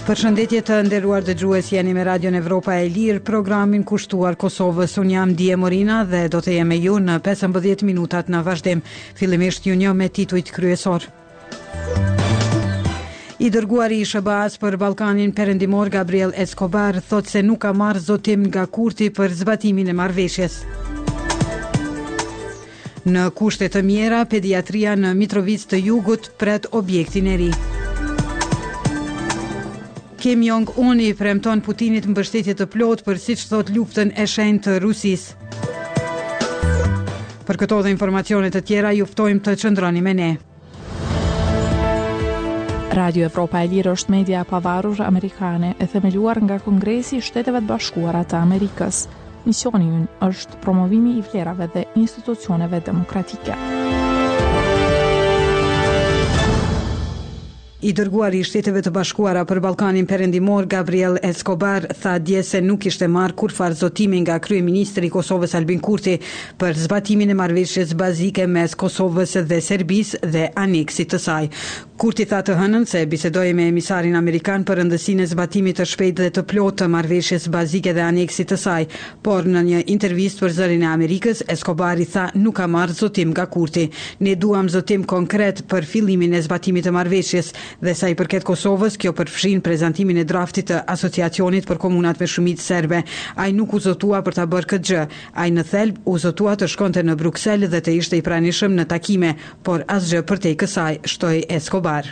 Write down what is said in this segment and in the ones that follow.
Përshëndetje të nderuar dëgjues, jeni me Radion Evropa e Lirë, programin kushtuar Kosovës. Unë jam Dije Morina dhe do të jem me ju në 15 minutat në vazhdim. Fillimisht ju njoh me titujt kryesor. I dërguari i SBA-s për Ballkanin Perëndimor Gabriel Escobar thot se nuk ka marrë zotim nga Kurti për zbatimin e marrëveshjes. Në kushte të mjera, pediatria në Mitrovicë të Jugut pret objektin e ri. Kim Jong-un i premton Putinit mbështetje të plotë për siç thot luftën e shenjtë të Rusisë. Për këto dhe informacione të tjera ju ftojmë të qëndroni me ne. Radio Evropa e Lirë është media e pavarur amerikane e themeluar nga Kongresi i Shteteve të Bashkuara të Amerikës. Misioni i ynë është promovimi i vlerave dhe institucioneve demokratike. I dërguari i Shteteve të Bashkuara për Ballkanin Perëndimor Gabriel Escobar tha dje se nuk kishte marrë kurrë zotimi nga kryeministri i Kosovës Albin Kurti për zbatimin e marrëveshjes bazike mes Kosovës dhe Serbisë dhe aneksit të saj. Kurti tha të hënën se bisedoi me emisarin amerikan për rëndësinë e zbatimit të shpejtë dhe të plotë të marrëveshjes bazike dhe aneksit të saj, por në një intervistë për Zërin e Amerikës, Escobar i tha nuk ka marrë zotim nga Kurti. Ne duam zotim konkret për fillimin e zbatimit të marrëveshjes. Dhe sa i përket Kosovës, kjo përfshin prezantimin e draftit të asociacionit për komunat me shumicë serbe. Ai nuk u zotua për ta bërë këtë gjë. Ai në thelb u zotua të shkonte në Bruksel dhe të ishte i pranishëm në takime, por asgjë përtej kësaj, shtoi Escobar.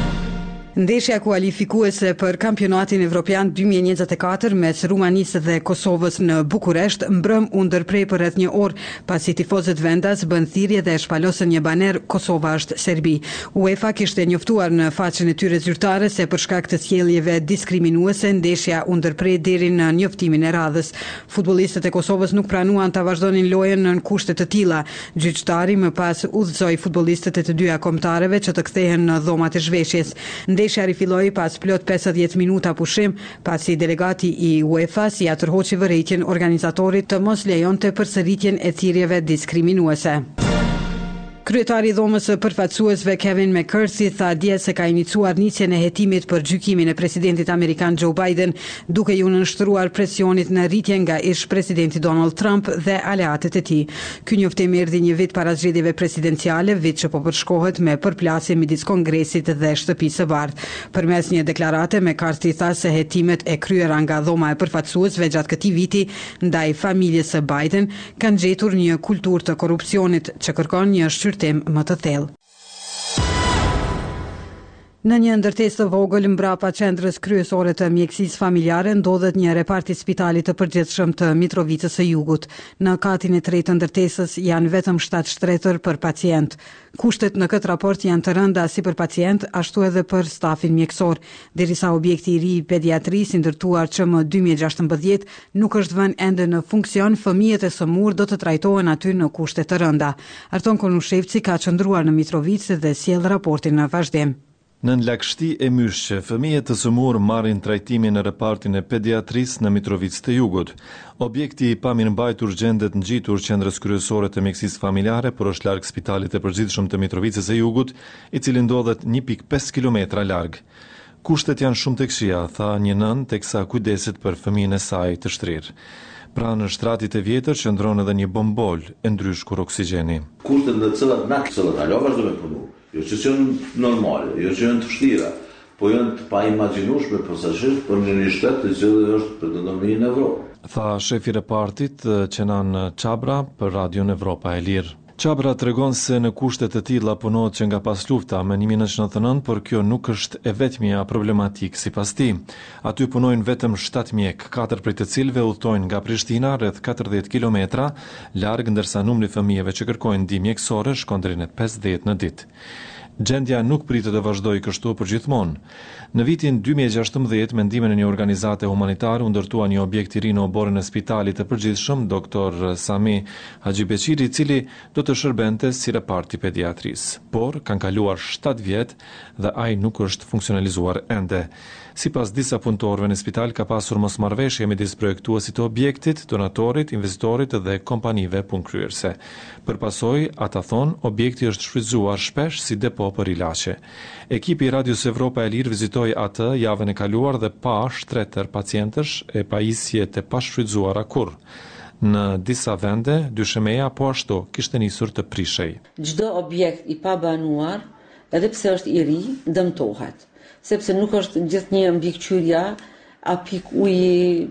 Ndeshja kualifikuese për kampionatin evropian 2024 mes Rumanisë dhe Kosovës në Bukuresht mbrëm u ndërprej për rreth një orë pasi tifozët vendas bën thirrje dhe shpalosën një baner Kosova është Serbi. UEFA kishte njoftuar në faqen e tyre zyrtare se për shkak të sjelljeve diskriminuese ndeshja u ndërprej deri në njoftimin e radhës. Futbollistët e Kosovës nuk pranuan ta vazhdonin lojën në kushte të tilla. Gjyqtari më pas udhëzoi futbollistët e të dyja kombëtarëve që të kthehen në dhomat e zhveshjes. Ndeshja rifilloi pas plot 50 minuta pushim, pasi delegati i UEFA-s ia tërhoqi vërejtjen organizatorit të mos lejonte përsëritjen e thirrjeve diskriminuese. Kryetari i dhomës së përfaqësuesve Kevin McCarthy tha dje se ka iniciuar nisjen e hetimit për gjykimin e presidentit amerikan Joe Biden, duke ju nënshtruar presionit në rritje nga ish-presidenti Donald Trump dhe aleatët e tij. Ky njoftim erdhi një vit para zgjedhjeve presidenciale, vit që po përshkohet me përplasje midis Kongresit dhe Shtëpisë së Bardhë. Përmes një deklarate, McCarthy tha se hetimet e kryera nga dhoma e përfaqësuesve gjatë këtij viti ndaj familjes së Biden kanë gjetur një kulturë të korrupsionit që kërkon një më të thellë. Në një ndërtesë të vogël mbrapa qendrës kryesore të mjekësisë familjare ndodhet një reparti spitali të përgjithshëm të Mitrovicës së Jugut. Në katin e tretë të ndërtesës janë vetëm 7 shtretër për pacient. Kushtet në këtë raport janë të rënda si për pacient, ashtu edhe për stafin mjekësor. Derisa objekti i ri i pediatrisë i ndërtuar QM 2016 nuk është vënë ende në funksion, fëmijët e sëmurë do të trajtohen aty në kushte të rënda. Arton Konushevci ka qëndruar në Mitrovicë dhe sjell raportin në vazhdim. Në lagështi e myshqe, fëmijët të sëmurë marrin trajtimin në repartin e pediatrisë në Mitrovicë të Jugut. Objekti i pamirëmbajtur gjendet ngjitur qendrës kryesore të mjekësisë familjare, por është larg spitalit të përgjithshëm të Mitrovicës së Jugut, i cili ndodhet 1.5 kilometra larg. Kushtet janë shumë të këqija, tha një nën, teksa kujdeset për fëmijën e saj të shtrirë. Pranë shtratit e vjetër qëndron edhe një bombol e ndryshkur oksigjeni. Kushtet në cilat na alo vazhdo me punu. Jo që janë normale, jo që janë të vështira, po janë të paimagjinueshme posaçërisht për një shtet i cili është pretendoni në Evropë. Tha shefi repartit Kenan Çabra për Radion Evropa e Lirë. Çabra tregon se në kushte të tilla punohet që nga pas lufta me 1999, por kjo nuk është e vetmja problematikë sipas tij. Aty punojnë vetëm 7 mjek, 4 prej të cilëve udhtojnë nga Prishtina rreth 40 kilometra larg, ndërsa numri i fëmijëve që kërkojnë ndihmë mjekësore shkon deri në 50 në ditë. Gjendja nuk pritet të vazhdojë kështu për gjithmonë. Në vitin 2016, me ndihmën e një organizate humanitare, u ndërtua një objekt i ri në oborrin e spitalit të përgjithshëm Dr. Sami Haxhibeqiri, i cili do të shërbente si reparti pediatrisë. Por kanë kaluar 7 vjet dhe ai nuk është funksionalizuar ende. Sipas disa punëtorëve në spital ka pasur mosmarrëveshje midis projektuesit të objektit, donatorit, investitorit dhe kompanive punëkryerse. Për pasojë, ata thonë, objekti është shfrytzuar shpesh si depo apo për ilaçe. Ekipi i Radios Evropa e Lirë vizitoi atë javën e kaluar dhe pa shtretër pacientësh e pajisje të pashfrytzuara kurrë. Në disa vende, dyshemeja po ashtu kishte nisur të prishej. Çdo objekt i pabanuar, edhe pse është i ri, dëmtohet, sepse nuk është gjithnjë mbikëqyrja a pik uji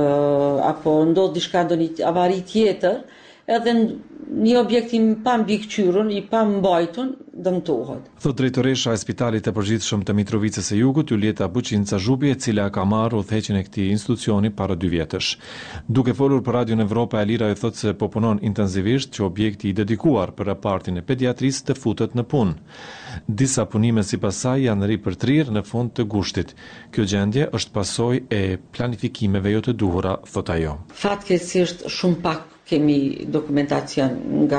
apo ndodh diçka ndonjë avari tjetër, edhe një objekt i pa mbikëqyrur, i pa mbajtur, dëmtohet. Thot drejtoresha e Spitalit të Përgjithshëm të Mitrovicës së Jugut, Julieta Buçinca Zhubi, e cila ka marrë udhëheqjen e këtij institucioni para 2 vjetësh. Duke folur për Radion Evropa e Lirë, ajo thotë se po punon intensivisht që objekti i dedikuar për repartin e pediatrisë të futet në punë. Disa punime sipas saj janë ripërtrirë në fund të gushtit. Kjo gjendje është pasojë e planifikimeve jo të duhura, thot ajo. Fatkeqësisht shumë pak kemi dokumentacion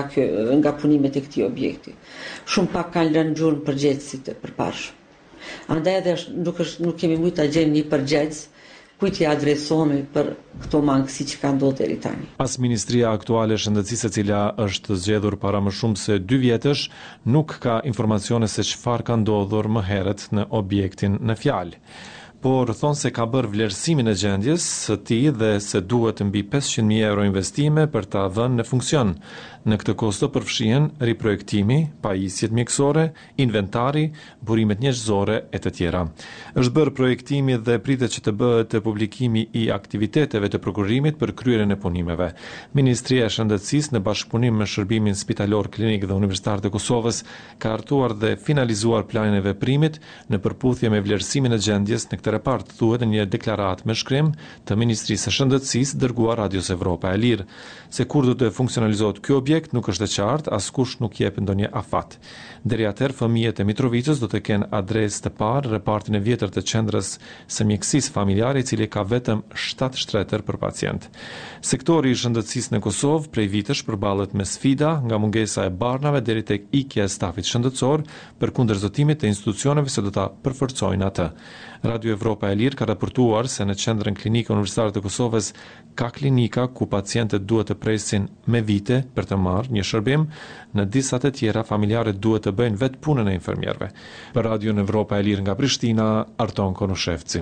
nga punimet e këtij objekti. Shumë pak kanë lënë gjurmë përgjegjësit e përparshëm. Andaj edhe nuk kemi mujt ta gjejmë një përgjegjës kujt i adresohemi për këto mangësi që kanë ndodhur deri tani. As Ministria aktuale e Shëndetësisë, e cila është zgjedhur para më shumë se 2 vjetësh, nuk ka informacione se çfarë ka ndodhur më herët në objektin në fjalë. Por thonë se ka bërë vlerësimin e gjendjes së tij dhe se duhet mbi 500.000 euro investime për ta dhënë në funksion. Në këtë kosto përfshihen riprojektimi, pajisjet mjekësore, inventari, burimet njerëzore e të tjera. Është bërë projektimi dhe pritet që të bëhet publikimi i aktiviteteve të prokurimit për kryerjen e punimeve. Ministria e Shëndetësisë në bashkëpunim me Shërbimin Spitalor Klinik dhe Universitar të Kosovës ka hartuar dhe finalizuar planin e veprimit në përputhje me vlerësimin e gjendjes në këtë repart, thuhet në një deklaratë me shkrim të Ministrisë së Shëndetësisë dërguar Radios Evropa e Lirë. Se kur do të funksionalizohet ky objekt nuk është e qartë, askush nuk jep ndonjë afat. Deri atëherë fëmijët e Mitrovicës do të kenë adresë të parë repartin e vjetër të qendrës së mjekësisë familjare, i cili ka vetëm 7 shtretër për pacient. Sektori i shëndetësisë në Kosovë prej vitesh përballet me sfida nga mungesa e barnave deri tek ikja e stafit shëndetësor përkundër zotimit të institucioneve se do ta përforcojnë atë. Radio Evropa e Lirë ka raportuar se në qendrën klinike universitare të Kosovës ka klinika ku pacientët duhet të presin me vite për të marrë një shërbim, në disa të tjera familjarët duhet të bëjnë vetë punën e infermierëve. Për Radio Evropa e Lirë nga Prishtina, Arton Konushevci.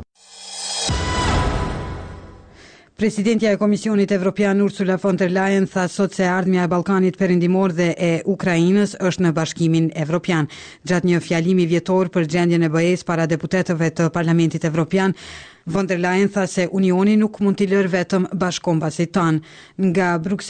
Presidentja e Komisionit Evropian Ursula von der Leyen tha sot se ardhmja e Ballkanit Perëndimor dhe e Ukrainës është në Bashkimin Evropian. Gjatë një fjalimi vjetor për gjendjen e BE-s para deputetëve të Parlamentit Evropian, von der Leyen tha se Unioni nuk mund t'i lërë vetëm bashkombësit tanë. Nga Brukseli